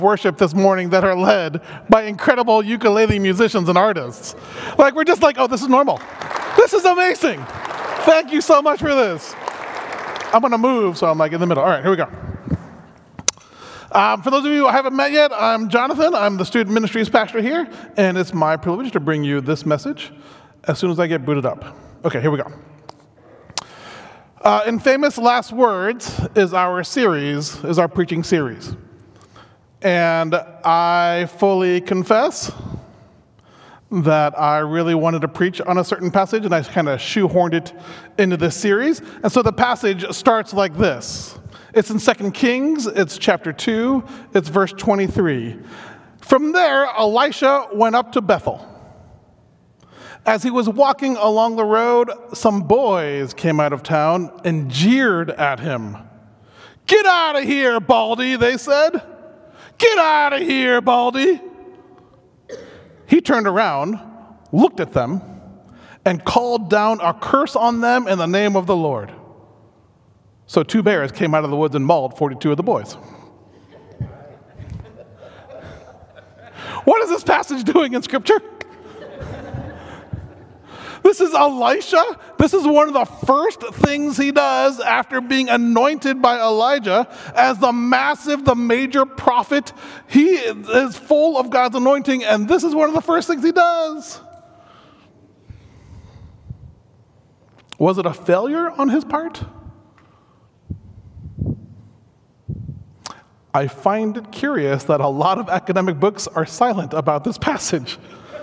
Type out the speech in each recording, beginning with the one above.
worship this morning that are led by incredible ukulele musicians and artists. Like, we're just like, oh, this is normal. This is amazing. Thank you so much for this. I'm going to move, so I'm like in the middle. All right, here we go. For those of you who I haven't met yet, I'm Jonathan. I'm the student ministries pastor here, and it's my privilege to bring you this message as soon as I get booted up. Okay, here we go. In Famous Last Words is our preaching series. And I fully confess that I really wanted to preach on a certain passage, and I kind of shoehorned it into this series. And so the passage starts like this. It's in 2 Kings, it's chapter 2, it's verse 23. From there, Elisha went up to Bethel. As he was walking along the road, some boys came out of town and jeered at him. "Get out of here, Baldy," they said. "Get out of here, Baldy." He turned around, looked at them, and called down a curse on them in the name of the Lord. So 2 bears came out of the woods and mauled 42 of the boys. What is this passage doing in Scripture? This is Elisha. This is one of the first things he does after being anointed by Elijah as the major prophet. He is full of God's anointing, and this is one of the first things he does. Was it a failure on his part? I find it curious that a lot of academic books are silent about this passage.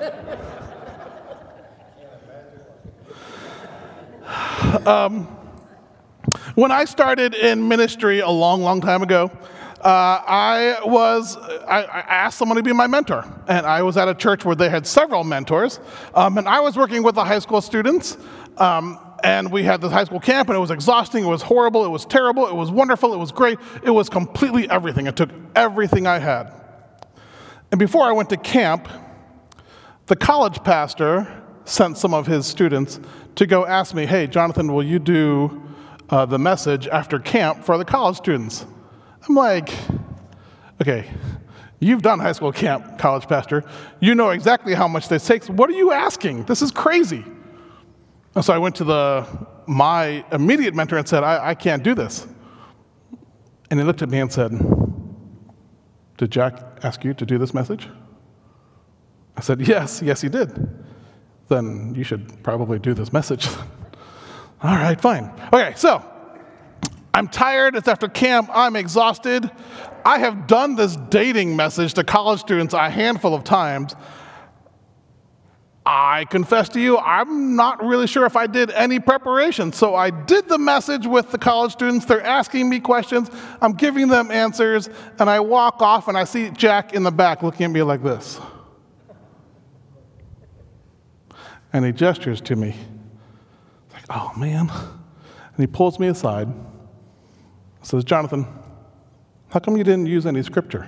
When I started in ministry a long time ago, I asked someone to be my mentor. And I was at a church where they had several mentors. And I was working with the high school students. And we had this high school camp, and it was exhausting, it was horrible, it was terrible, it was wonderful, it was great. It was completely everything. It took everything I had. And before I went to camp, the college pastor sent some of his students to go ask me, "Hey, Jonathan, will you do the message after camp for the college students?" I'm like, okay, you've done high school camp, college pastor. You know exactly how much this takes. What are you asking? This is crazy. And so I went to my immediate mentor and said, I can't do this. And he looked at me and said, "Did Jack ask you to do this message?" I said, yes, he did. "Then you should probably do this message." All right, fine. Okay, so I'm tired. It's after camp. I'm exhausted. I have done this dating message to college students a handful of times. I confess to you, I'm not really sure if I did any preparation. So I did the message with the college students. They're asking me questions. I'm giving them answers. And I walk off, and I see Jack in the back looking at me like this. And he gestures to me. Like, oh, man. And he pulls me aside and says, "Jonathan, how come you didn't use any scripture?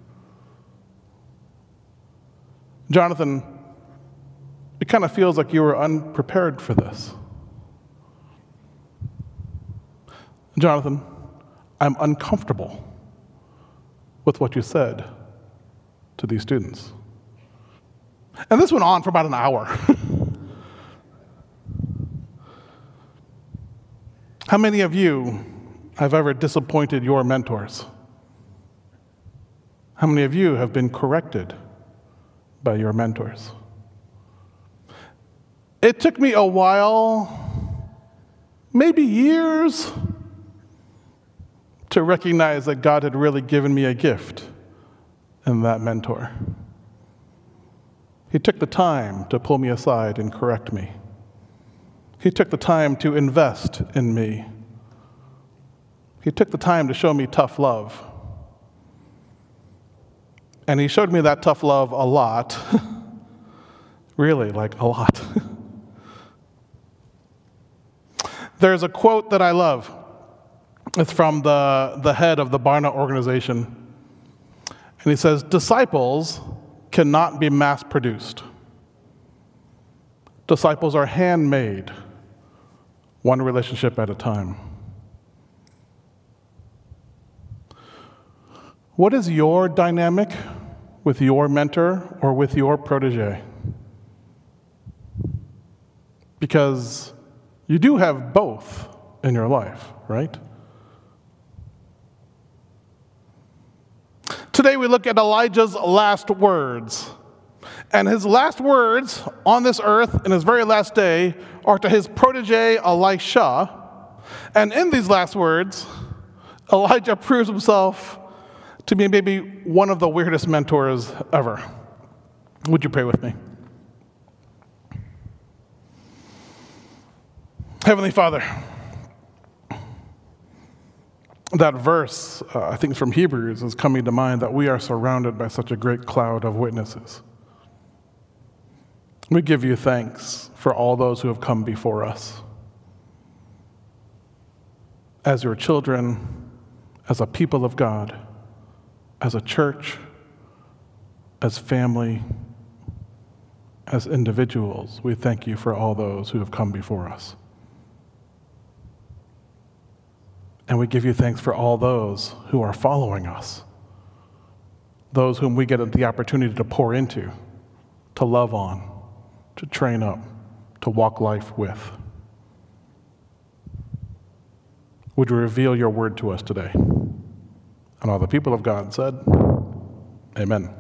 Jonathan, it kind of feels like you were unprepared for this. Jonathan, I'm uncomfortable with what you said to these students." And this went on for about an hour. How many of you have ever disappointed your mentors? How many of you have been corrected by your mentors? It took me a while, maybe years, to recognize that God had really given me a gift in that mentor. He took the time to pull me aside and correct me. He took the time to invest in me. He took the time to show me tough love. And he showed me that tough love a lot. Really, like a lot. There's a quote that I love. It's from the head of the Barna organization. And he says, "Disciples cannot be mass-produced. Disciples are handmade, one relationship at a time." What is your dynamic with your mentor or with your protege? Because you do have both in your life, right? Today we look at Elijah's last words. And his last words on this earth in his very last day are to his protege Elisha. And in these last words, Elijah proves himself to be maybe one of the weirdest mentors ever. Would you pray with me? Heavenly Father, that verse, I think it's from Hebrews, is coming to mind, that we are surrounded by such a great cloud of witnesses. We give you thanks for all those who have come before us. As your children, as a people of God, as a church, as family, as individuals, we thank you for all those who have come before us. And we give you thanks for all those who are following us, those whom we get the opportunity to pour into, to love on, to train up, to walk life with. Would you reveal your word to us today? And all the people of God said, amen.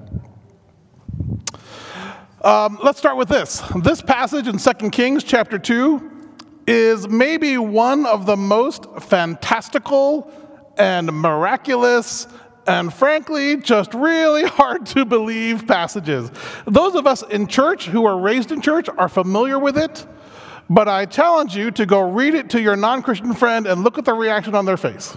Let's start with this. This passage in 2 Kings chapter 2 is maybe one of the most fantastical and miraculous and frankly just really hard to believe passages. Those of us in church who are raised in church are familiar with it, but I challenge you to go read it to your non-Christian friend and look at the reaction on their face.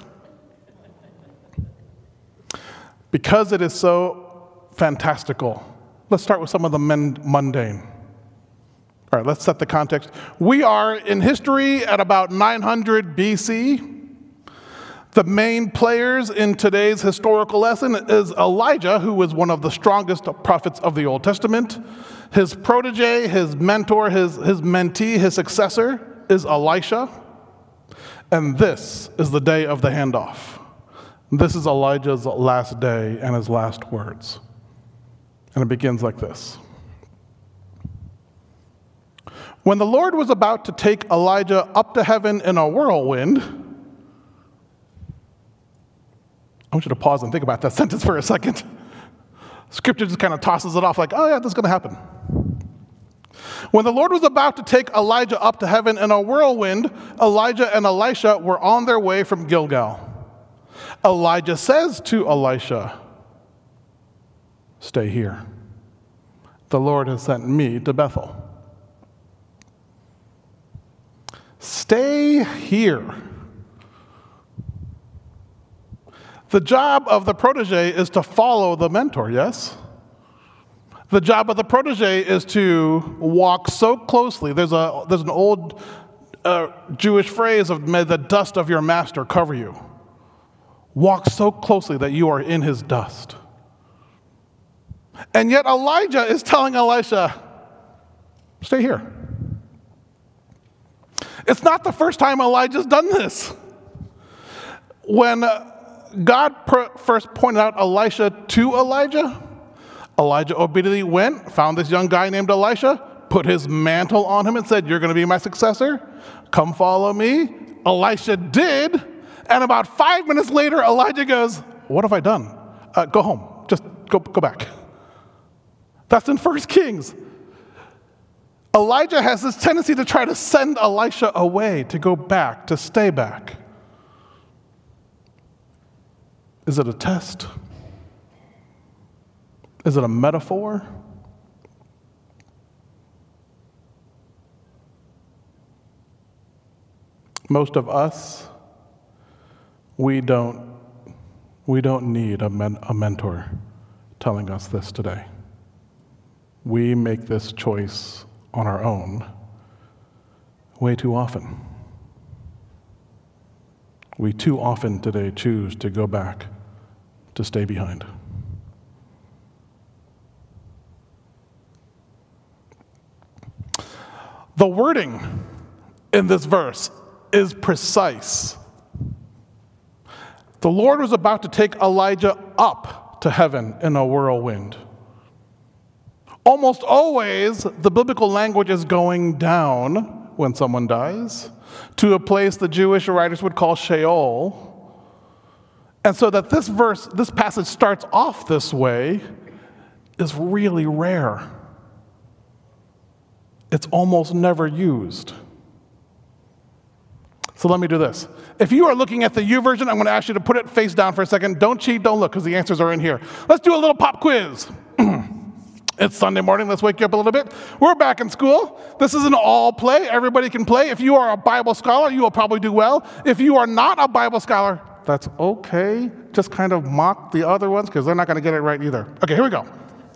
Because it is so fantastical. Let's start with some of the mundane. All right, let's set the context. We are in history at about 900 BC. The main players in today's historical lesson is Elijah, who was one of the strongest prophets of the Old Testament. His protege, his mentor, his mentee, his successor is Elisha. And this is the day of the handoff. This is Elijah's last day and his last words. And it begins like this. When the Lord was about to take Elijah up to heaven in a whirlwind, I want you to pause and think about that sentence for a second. Scripture just kind of tosses it off like, oh yeah, this is going to happen. When the Lord was about to take Elijah up to heaven in a whirlwind, Elijah and Elisha were on their way from Gilgal. Elijah says to Elisha, stay here. The Lord has sent me to Bethel. Stay here. The job of the protege is to follow the mentor, yes? The job of the protege is to walk so closely. There's an old Jewish phrase of, may the dust of your master cover you. Walk so closely that you are in his dust. And yet Elijah is telling Elisha, stay here. It's not the first time Elijah's done this. When God first pointed out Elisha to Elijah, Elijah obediently went, found this young guy named Elisha, put his mantle on him and said, you're going to be my successor. Come follow me. Elisha did. And about 5 minutes later, Elijah goes, what have I done? Go home. Just go back. That's in 1 Kings. Elijah has this tendency to try to send Elisha away, to go back, to stay back. Is it a test? Is it a metaphor? Most of us, we don't need a mentor telling us this today. We make this choice on our own way too often. We too often today choose to go back, to stay behind. The wording in this verse is precise. The Lord was about to take Elijah up to heaven in a whirlwind. Almost always, the biblical language is going down when someone dies to a place the Jewish writers would call Sheol. And so that this passage starts off this way is really rare. It's almost never used. So let me do this. If you are looking at the YouVersion, I'm going to ask you to put it face down for a second. Don't cheat, don't look, because the answers are in here. Let's do a little pop quiz. It's Sunday morning. Let's wake you up a little bit. We're back in school. This is an all play. Everybody can play. If you are a Bible scholar, you will probably do well. If you are not a Bible scholar, that's okay. Just kind of mock the other ones because they're not going to get it right either. Okay, here we go.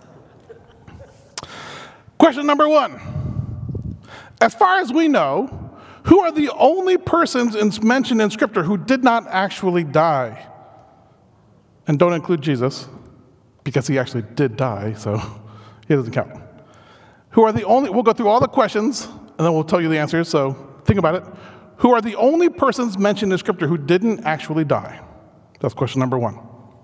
Question number 1. As far as we know, who are the only persons mentioned in Scripture who did not actually die? And don't include Jesus, because he actually did die, so he doesn't count. Who are the only, we'll go through all the questions, and then we'll tell you the answers, so think about it. Who are the only persons mentioned in Scripture who didn't actually die? That's question number 1.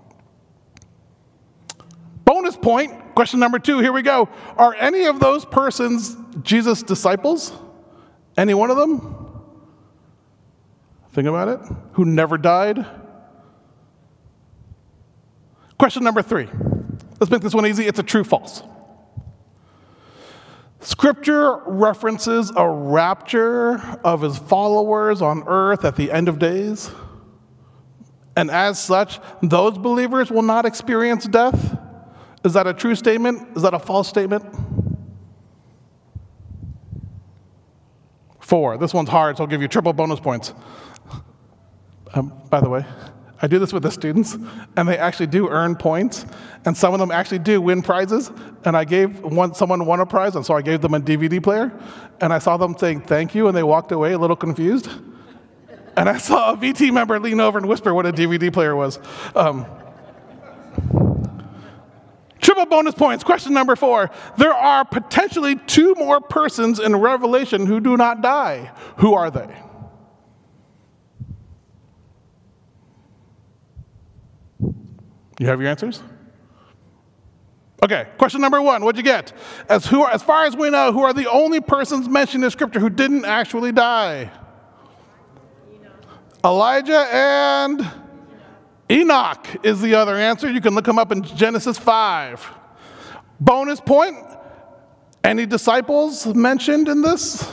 Bonus point, question number 2, here we go. Are any of those persons Jesus' disciples? Any one of them? Think about it. Who never died? Question number 3. Let's make this one easy. It's a true-false. Scripture references a rapture of his followers on earth at the end of days. And as such, those believers will not experience death. Is that a true statement? Is that a false statement? 4. This one's hard, so I'll give you triple bonus points. By the way, I do this with the students, and they actually do earn points, and some of them actually do win prizes, and I gave someone won a prize, and so I gave them a DVD player, and I saw them saying thank you, and they walked away a little confused, and I saw a VT member lean over and whisper what a DVD player was. Triple bonus points. Question number 4. There are potentially 2 more persons in Revelation who do not die. Who are they? You have your answers? Okay, question number 1. What'd you get? As far as we know, who are the only persons mentioned in Scripture who didn't actually die? Elijah and Enoch is the other answer. You can look them up in Genesis 5. Bonus point, any disciples mentioned in this?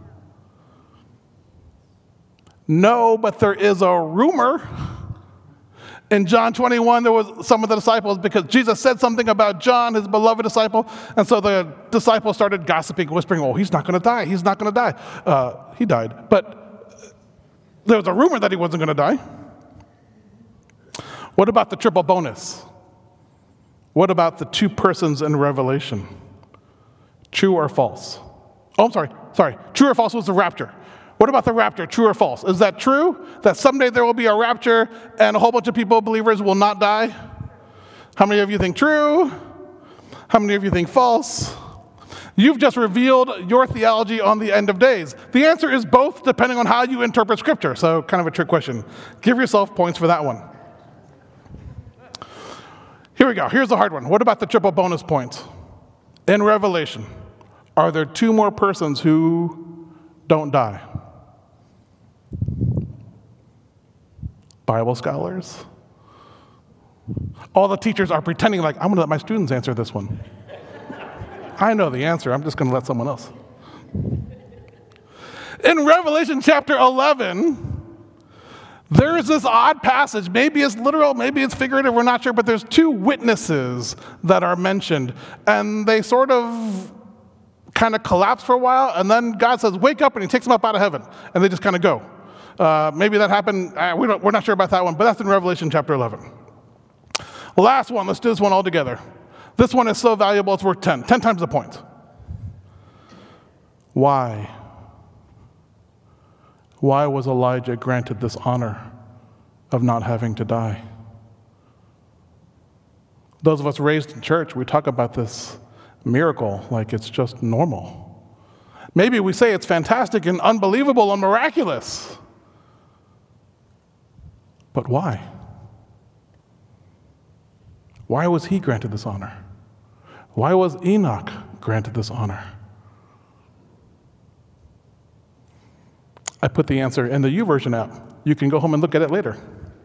No, but there is a rumor. In John 21, there was some of the disciples, because Jesus said something about John, his beloved disciple, and so the disciples started gossiping, whispering, oh, he's not going to die, he's not going to die. He died, but there was a rumor that he wasn't going to die. What about the triple bonus? What about the 2 persons in Revelation? True or false? Oh, I'm sorry. True or false was the rapture. What about the rapture? True or false? Is that true? That someday there will be a rapture and a whole bunch of people, believers, will not die? How many of you think true? How many of you think false? You've just revealed your theology on the end of days. The answer is both, depending on how you interpret Scripture. So kind of a trick question. Give yourself points for that one. Here we go. Here's the hard one. What about the triple bonus points? In Revelation, are there 2 more persons who don't die? Bible scholars? All the teachers are pretending like, I'm going to let my students answer this one. I know the answer. I'm just going to let someone else. In Revelation chapter 11, there is this odd passage. Maybe it's literal, maybe it's figurative, we're not sure, but there's 2 witnesses that are mentioned, and they sort of kind of collapse for a while, and then God says, wake up, and he takes them up out of heaven, and they just kind of go. Maybe that happened, we're not sure about that one, but that's in Revelation chapter 11. Last one, let's do this one all together. This one is so valuable, it's worth 10 times the points. Why? Why was Elijah granted this honor of not having to die? Those of us raised in church, we talk about this miracle like it's just normal. Maybe we say it's fantastic and unbelievable and miraculous. But why? Why was he granted this honor? Why was Enoch granted this honor? I put the answer in the YouVersion app. You can go home and look at it later.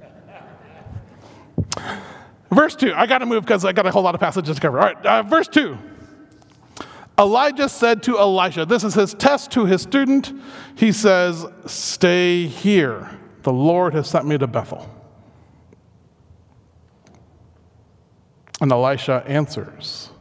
Verse 2. I got to move because I got a whole lot of passages to cover. All right, verse 2. Elijah said to Elisha, this is his test to his student. He says, stay here. The Lord has sent me to Bethel. And Elisha answers,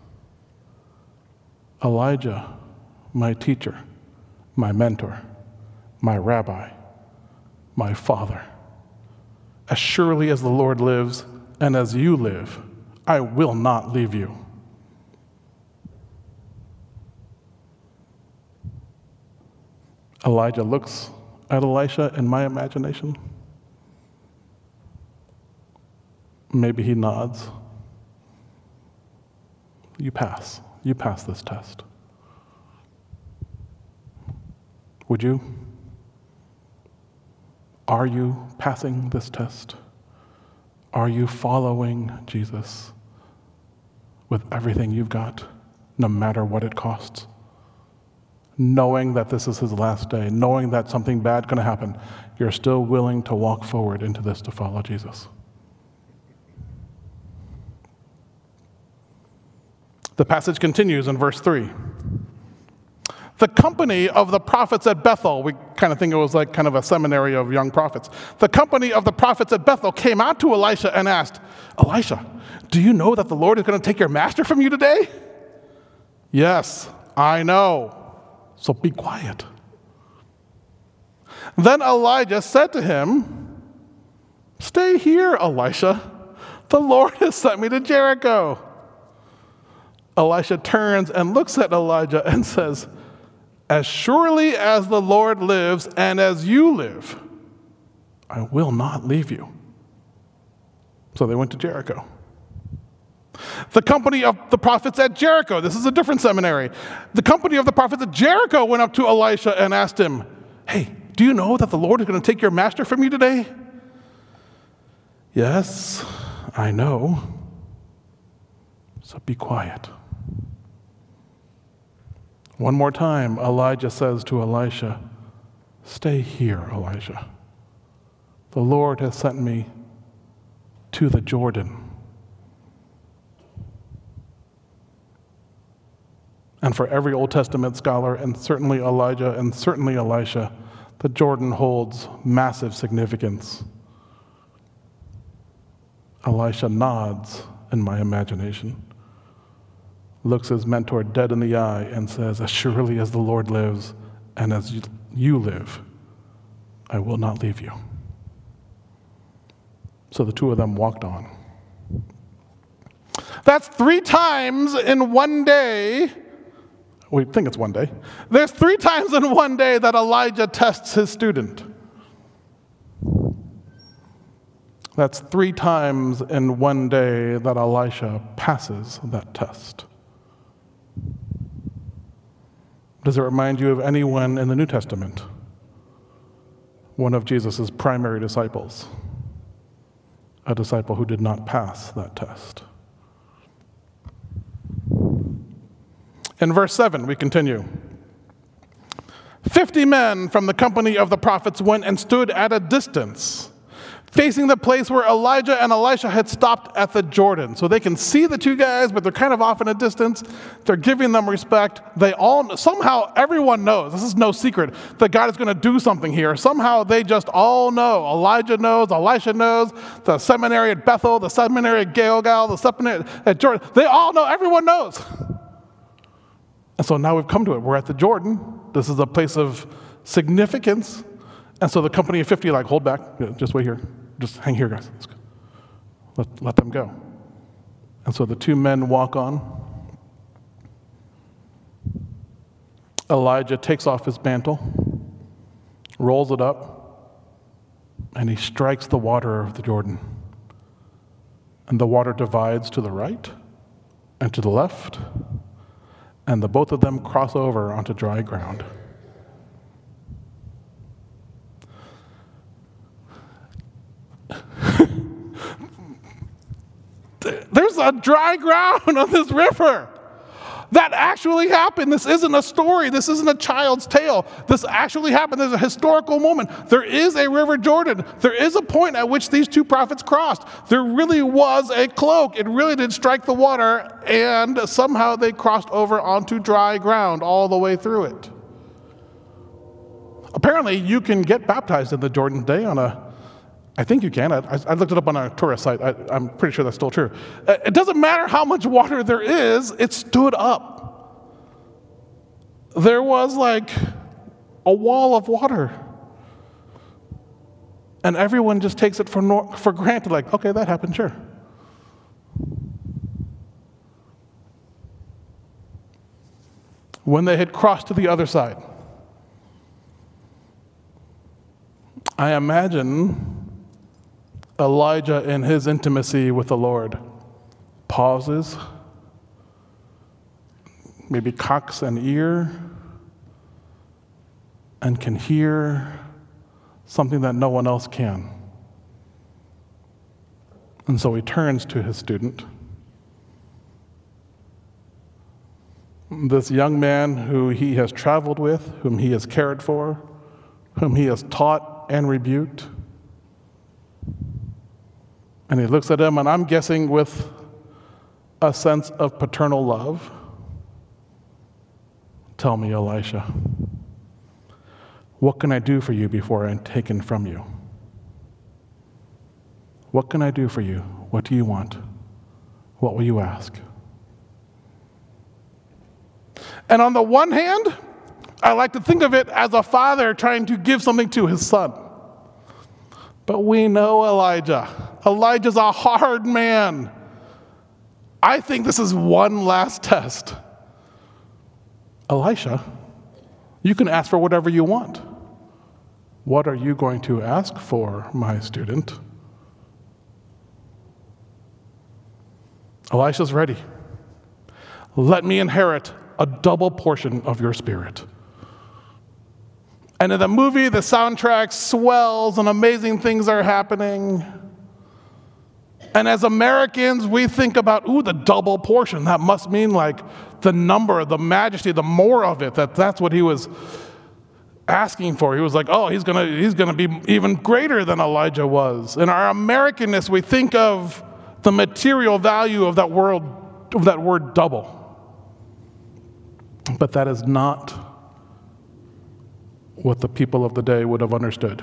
Elijah, my teacher, my mentor, my rabbi, my father, as surely as the Lord lives and as you live, I will not leave you. Elijah looks at Elisha in my imagination. Maybe he nods. You pass. You pass this test. Would you? Are you passing this test? Are you following Jesus with everything you've got, no matter what it costs? Knowing that this is his last day, knowing that something bad is going to happen, you're still willing to walk forward into this to follow Jesus. The passage continues in verse 3. The company of the prophets at Bethel, we kind of think it was like kind of a seminary of young prophets. The company of the prophets at Bethel came out to Elisha and asked, Elisha, do you know that the Lord is going to take your master from you today? Yes, I know. So be quiet. Then Elijah said to him, stay here, Elisha. The Lord has sent me to Jericho. Elisha turns and looks at Elijah and says, as surely as the Lord lives and as you live, I will not leave you. So they went to Jericho. The company of the prophets at Jericho, this is a different seminary. The company of the prophets at Jericho went up to Elisha and asked him, hey, do you know that the Lord is going to take your master from you today? Yes, I know. So be quiet. One more time, Elijah says to Elisha, stay here, Elijah. The Lord has sent me to the Jordan. And for every Old Testament scholar, and certainly Elijah and certainly Elisha, the Jordan holds massive significance. Elisha nods in my imagination, looks his mentor dead in the eye and says, as surely as the Lord lives and as you live, I will not leave you. So the two of them walked on. That's 3 times in one day. We think it's one day. There's 3 times in one day that Elijah tests his student. That's 3 times in one day that Elisha passes that test. Does it remind you of anyone in the New Testament? One of Jesus' primary disciples. A disciple who did not pass that test. In verse 7, we continue. 50 men from the company of the prophets went and stood at a distance, facing the place where Elijah and Elisha had stopped at the Jordan. So they can see the 2 guys, but they're kind of off in a distance. They're giving them respect. Somehow everyone knows, this is no secret, that God is going to do something here. Somehow they just all know. Elijah knows, Elisha knows, the seminary at Bethel, the seminary at Gilgal, the seminary at Jordan. They all know, everyone knows. And so now we've come to it. We're at the Jordan. This is a place of significance. And so the company of 50 hold back. Just wait here. Just hang here, guys. Let them go. And so the 2 men walk on. Elijah takes off his mantle, rolls it up, and he strikes the water of the Jordan. And the water divides to the right and to the left, and the both of them cross over onto dry ground. There's is a dry ground on this river. That actually happened. This isn't a story. This isn't a child's tale. This actually happened. There's a historical moment. There is a river Jordan. There is a point at which these two prophets crossed. There really was a cloak. It really did strike the water, and somehow they crossed over onto dry ground all the way through it. Apparently, you can get baptized in the Jordan today I think you can. I looked it up on a tourist site. I'm pretty sure that's still true. It doesn't matter how much water there is, it stood up. There was like a wall of water. And everyone just takes it for granted, like, okay, that happened, sure. When they had crossed to the other side, I imagine Elijah, in his intimacy with the Lord, pauses, maybe cocks an ear, and can hear something that no one else can. And so he turns to his student, this young man who he has traveled with, whom he has cared for, whom he has taught and rebuked. And he looks at him, and I'm guessing with a sense of paternal love. Tell me, Elisha, what can I do for you before I'm taken from you? What can I do for you? What do you want? What will you ask? And on the one hand, I like to think of it as a father trying to give something to his son. But we know Elijah. Elijah's a hard man. I think this is one last test. Elisha, you can ask for whatever you want. What are you going to ask for, my student? Elisha's ready. Let me inherit a double portion of your spirit. And in the movie, the soundtrack swells and amazing things are happening. And as Americans, we think about, the double portion. That must mean like the number, the majesty, the more of it. That's what he was asking for. He was like, he's gonna be even greater than Elijah was. In our Americanness, we think of the material value of that word double. But that is not what the people of the day would have understood.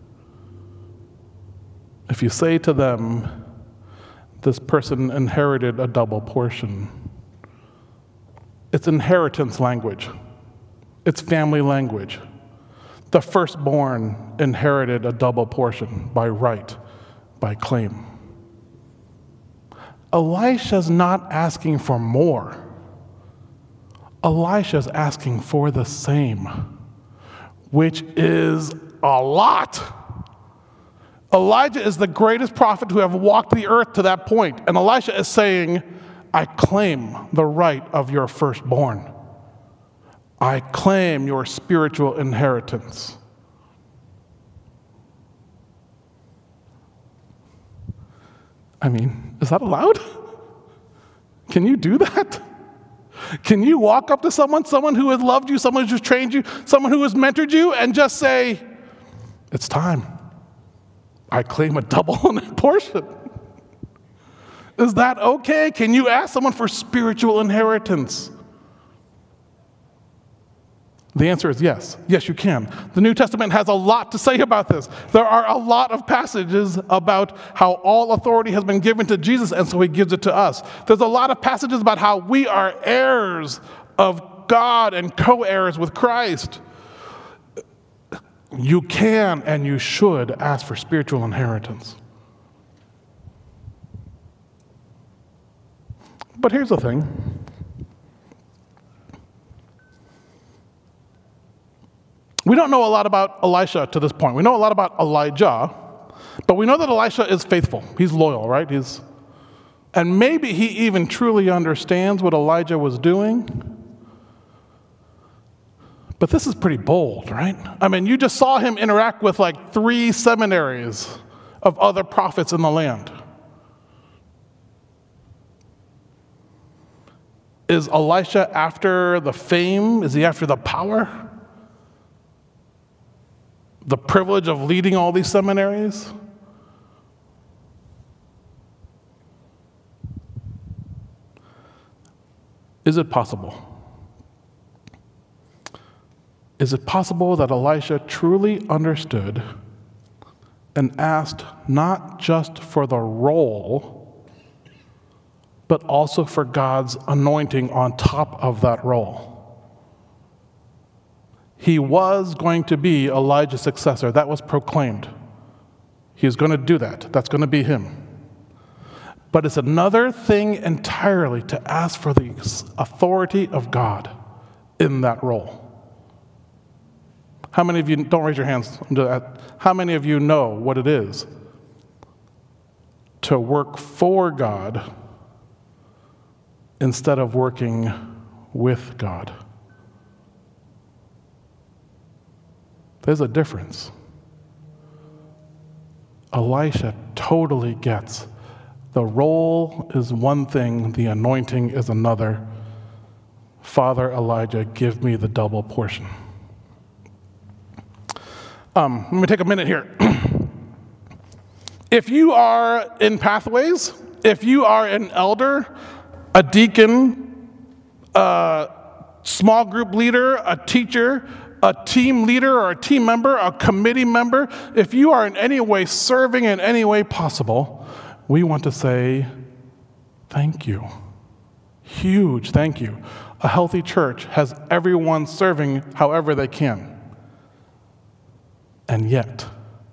If you say to them, this person inherited a double portion, it's inheritance language. It's family language. The firstborn inherited a double portion by right, by claim. Elisha's not asking for more. Elisha's asking for the same, which is a lot. Elijah is the greatest prophet to have walked the earth to that point. And Elisha is saying, I claim the right of your firstborn. I claim your spiritual inheritance. I mean, is that allowed? Can you do that? Can you walk up to someone who has loved you, someone who's trained you, someone who has mentored you, and just say, it's time. I claim a double portion. Is that okay? Can you ask someone for spiritual inheritance? The answer is yes. Yes, you can. The New Testament has a lot to say about this. There are a lot of passages about how all authority has been given to Jesus, and so he gives it to us. There's a lot of passages about how we are heirs of God and co-heirs with Christ. You can and you should ask for spiritual inheritance. But here's the thing. We don't know a lot about Elisha to this point. We know a lot about Elijah, but we know that Elisha is faithful. He's loyal, right? And maybe he even truly understands what Elijah was doing. But this is pretty bold, right? I mean, you just saw him interact with like 3 seminaries of other prophets in the land. Is Elisha after the fame? Is he after the power? The privilege of leading all these seminaries? Is it possible? Is it possible that Elisha truly understood and asked not just for the role, but also for God's anointing on top of that role? He was going to be Elijah's successor. That was proclaimed. He is going to do that. That's going to be him. But it's another thing entirely to ask for the authority of God in that role. How many of you, don't raise your hands, how many of you know what it is to work for God instead of working with God? There's a difference. Elisha totally gets the role is one thing, the anointing is another. Father Elijah, give me the double portion. Let me take a minute here. If you are in Pathways, if you are an elder, a deacon, a small group leader, a teacher, a team leader or a team member, a committee member, if you are in any way serving in any way possible, we want to say thank you. Huge thank you. A healthy church has everyone serving however they can. And yet,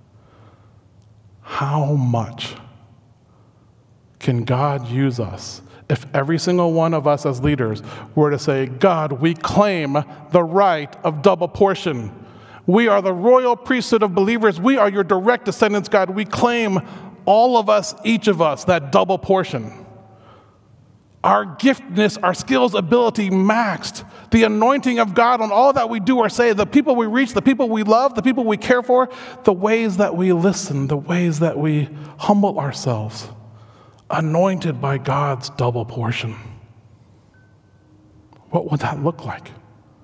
how much can God use us if every single one of us as leaders were to say, God, we claim the right of double portion. We are the royal priesthood of believers. We are your direct descendants, God. We claim, all of us, each of us, that double portion. Our giftedness, our skills, ability maxed. The anointing of God on all that we do or say, the people we reach, the people we love, the people we care for, the ways that we listen, the ways that we humble ourselves. Anointed by God's double portion. What would that look like?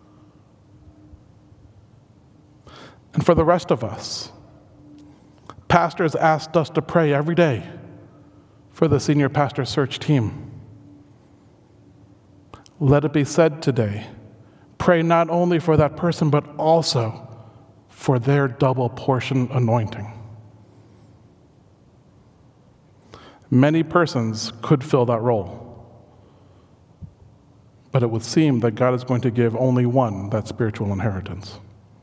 And for the rest of us, pastors asked us to pray every day for the senior pastor search team. Let it be said today, pray not only for that person, but also for their double portion anointing. Many persons could fill that role, but it would seem that God is going to give only one that spiritual inheritance.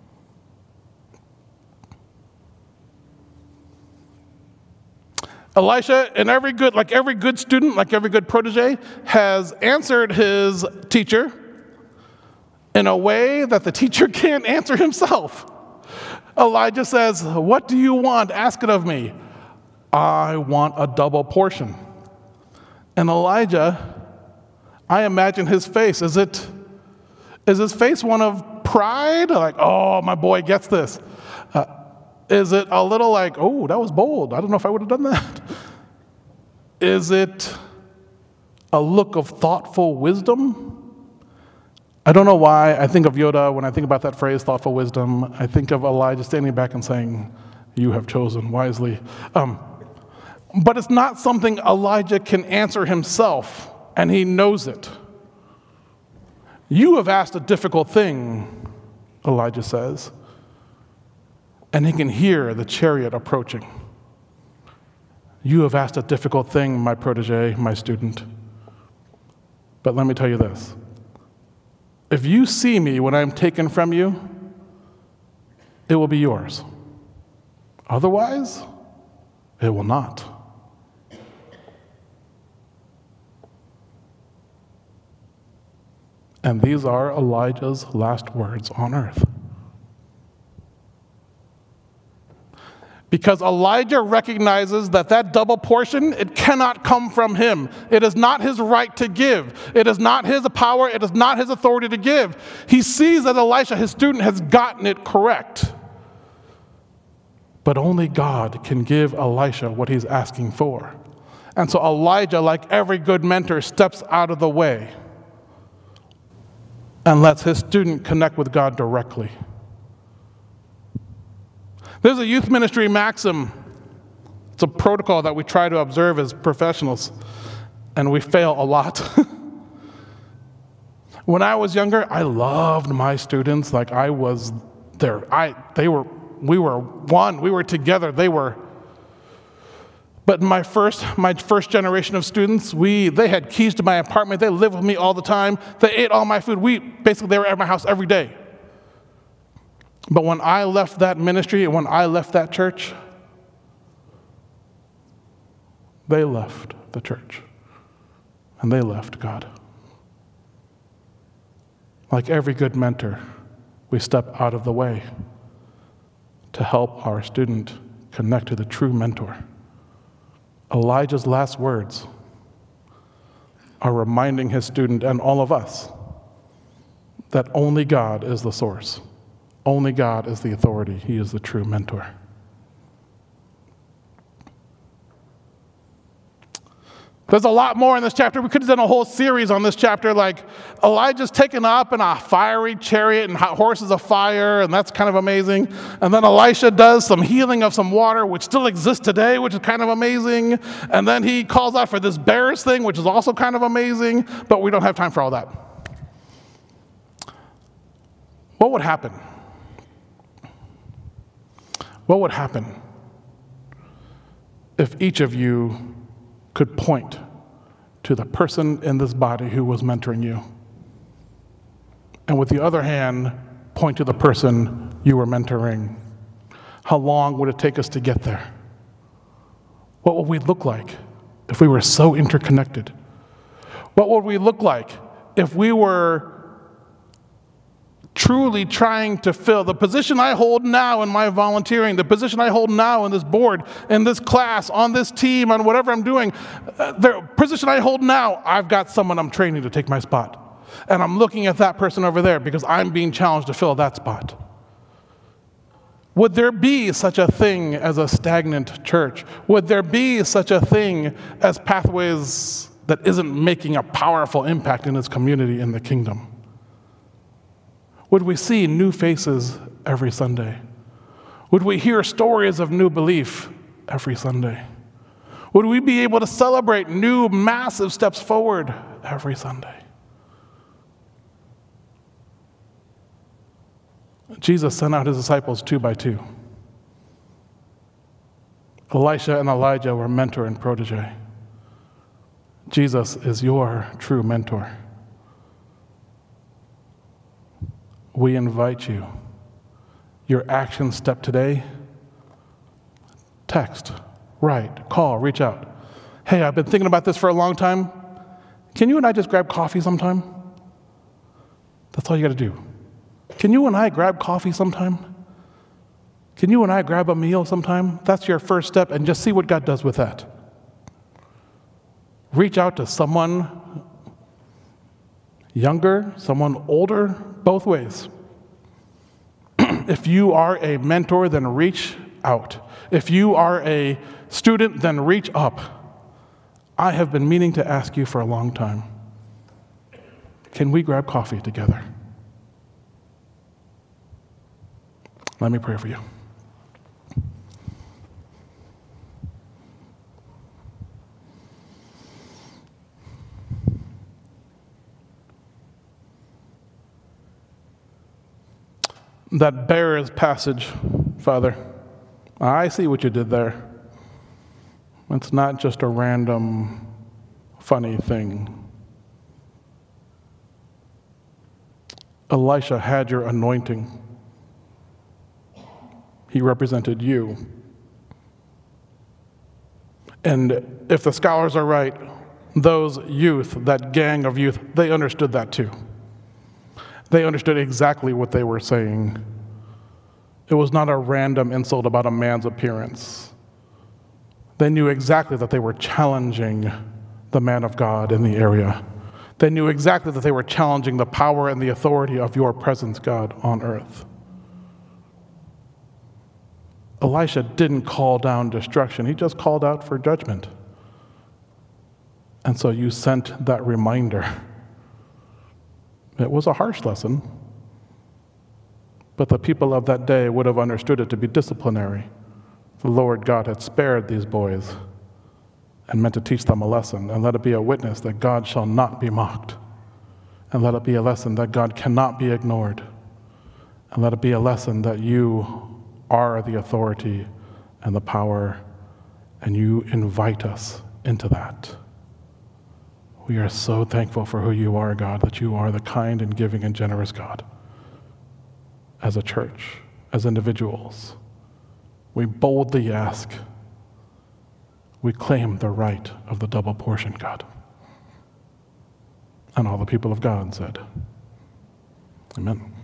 Elisha, and like every good student, like every good protege, has answered his teacher in a way that the teacher can't answer himself. Elijah says, what do you want? Ask it of me. I want a double portion. And Elijah, I imagine his face. Is his face one of pride? Like, oh, my boy gets this. Is it a little like, oh, that was bold. I don't know if I would have done that. Is it a look of thoughtful wisdom? I don't know why I think of Yoda when I think about that phrase, thoughtful wisdom. I think of Elijah standing back and saying, you have chosen wisely. But it's not something Elijah can answer himself, and he knows it. You have asked a difficult thing, Elijah says. And he can hear the chariot approaching. You have asked a difficult thing, my protege, my student. But let me tell you this. If you see me when I'm taken from you, it will be yours. Otherwise, it will not. And these are Elijah's last words on earth. Because Elijah recognizes that double portion, it cannot come from him. It is not his right to give. It is not his power. It is not his authority to give. He sees that Elisha, his student, has gotten it correct. But only God can give Elisha what he's asking for. And so Elijah, like every good mentor, steps out of the way and lets his student connect with God directly. There's a youth ministry maxim. It's a protocol that we try to observe as professionals, and we fail a lot. When I was younger, I loved my students like I was there. We were one. We were together. They were. But my first generation of students, they had keys to my apartment. They lived with me all the time. They ate all my food. They were at my house every day. But when I left that ministry and when I left that church, they left the church and they left God. Like every good mentor, we step out of the way to help our student connect to the true mentor. Elijah's last words are reminding his student and all of us that only God is the source. Only God is the authority. He is the true mentor. There's a lot more in this chapter. We could have done a whole series on this chapter, like Elijah's taken up in a fiery chariot and horses of fire, and that's kind of amazing. And then Elisha does some healing of some water, which still exists today, which is kind of amazing. And then he calls out for this bears thing, which is also kind of amazing, but we don't have time for all that. What would happen? What would happen if each of you could point to the person in this body who was mentoring you, and with the other hand, point to the person you were mentoring? How long would it take us to get there? What would we look like if we were so interconnected? What would we look like if we were truly trying to fill the position I hold now in my volunteering, the position I hold now in this board, in this class, on this team, on whatever I'm doing, the position I hold now, I've got someone I'm training to take my spot. And I'm looking at that person over there because I'm being challenged to fill that spot. Would there be such a thing as a stagnant church? Would there be such a thing as Pathways that isn't making a powerful impact in its community in the kingdom? Would we see new faces every Sunday? Would we hear stories of new belief every Sunday? Would we be able to celebrate new massive steps forward every Sunday? Jesus sent out his disciples 2 by 2. Elisha and Elijah were mentor and protege. Jesus is your true mentor. We invite you. Your action step today: text, write, call, reach out. Hey, I've been thinking about this for a long time. Can you and I just grab coffee sometime? That's all you got to do. Can you and I grab coffee sometime? Can you and I grab a meal sometime? That's your first step, and just see what God does with that. Reach out to someone younger, someone older, both ways. If you are a mentor, then reach out. If you are a student, then reach up. I have been meaning to ask you for a long time. Can we grab coffee together? Let me pray for you. That bears passage, Father, I see what you did there. It's not just a random, funny thing. Elisha had your anointing. He represented you. And if the scholars are right, those youth, that gang of youth, they understood that too. They understood exactly what they were saying. It was not a random insult about a man's appearance. They knew exactly that they were challenging the man of God in the area. They knew exactly that they were challenging the power and the authority of your presence, God, on earth. Elisha didn't call down destruction. He just called out for judgment. And so you sent that reminder It was a harsh lesson, but the people of that day would have understood it to be disciplinary. The Lord God had spared these boys and meant to teach them a lesson, and let it be a witness that God shall not be mocked, and let it be a lesson that God cannot be ignored, and let it be a lesson that you are the authority and the power, and you invite us into that. We are so thankful for who you are, God, that you are the kind and giving and generous God. As a church, as individuals, we boldly ask, we claim the right of the double portion, God. And all the people of God said, amen.